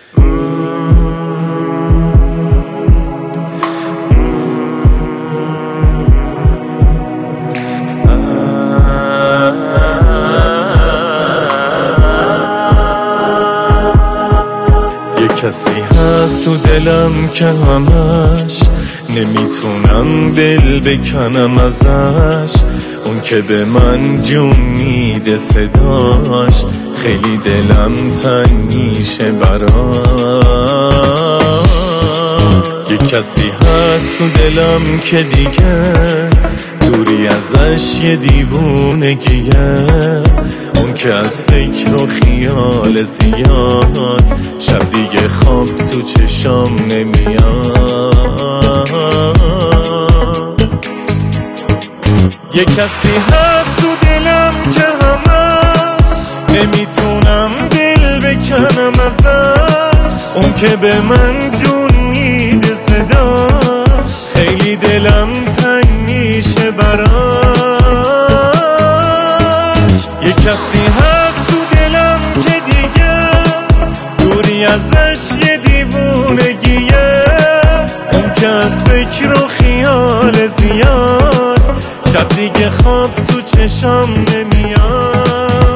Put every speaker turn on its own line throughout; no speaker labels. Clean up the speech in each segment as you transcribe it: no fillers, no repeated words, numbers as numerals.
کسی هست تو دلم که همش نمیتونم دل بکنم ازش، اون که به من جون میده صداش، خیلی دلم تنگ میشه براش. یه کسی هست تو دلم که دیگه دوری ازش یه دیوونگیه، اون که از فکر و خیال زیاد شب دیگه خواب تو چشام نمیاد. یه کسی هست تو دلم که همش نمیتونم دل بکنم ازش، اون که به من جون میده صداش، خیلی دلم تنگ میشه براش. یه کسی هست تو دلم که دیگه دوری ازش یه دیوونگیه، اون که از فکر و خیال زیاد شب دیگه خواب تو چشام نمیاد.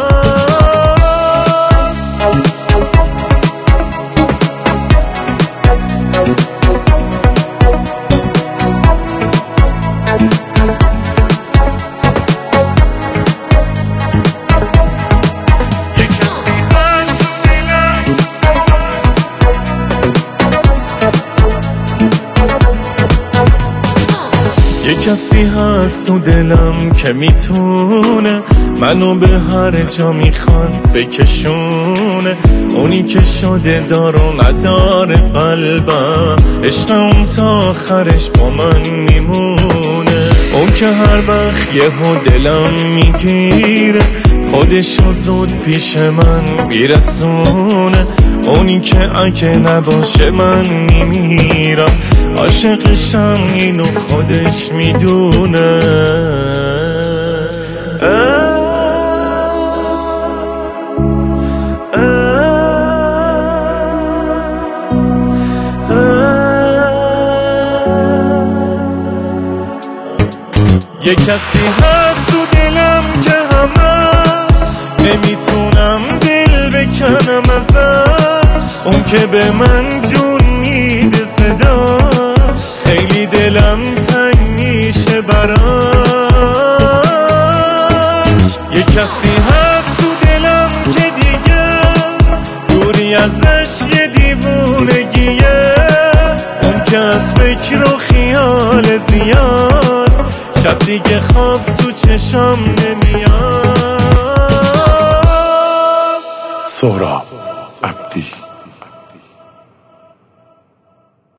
یه کسی هست تو دلم که میتونه منو به هر جا میخواد بکشونه، اونی که شده دار و نداره قلبم، عشق اون تا آخرش با من میمونه. اون که هر وقت یهو دلم میگیره خودشو زود پیش من میرسونه، اونی که اگه نباشه من میمیرم، عاشقشم اینو خودش میدونه. یه کسی هست تو دلم که همش نمیتونم دل بکنم ازش، اون که به من جون میده صداش، خیلی دلم تنگ میشه براش. یه کسی هست تو دلم که دیگه دوری ازش یه دیوونگیه، اون که از فکر و خیال زیاد شب دیگه خواب تو چشام نمیاد.
سهراب عبدی.